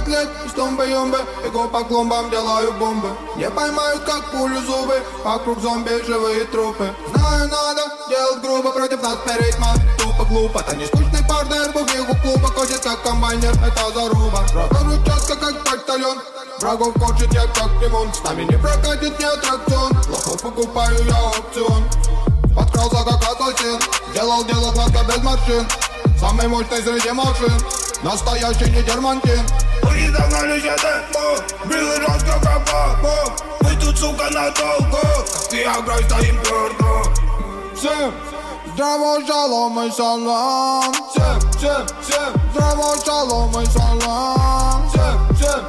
лет из тумбы-юмбы. Бегу по клумбам, делаю бомбы. Не поймают, как пулю зубы. Вокруг зомби живые трупы. Знаю, надо делать грубо, против нас переть тупо глупо. Это не скучный партнер, бухих у клуба. Косит как комбайнер, это заруба. Прохожу четко как почтальон. Врагов корчит я как лимон. С нами не прокатит ни аттракцион. Лохов покупаю я аукцион. Подкрался как ассасин. Делал дело гладко без морщин. Самый мощный среди машин. Настоящий не дермантин. Вы догнали темпо, бил жестко как папа. Мы тут, сука, надолго, как Виагра стоим твердо. Всем здраво, шалом и салам. Всем здраво, шалом и салам. Всем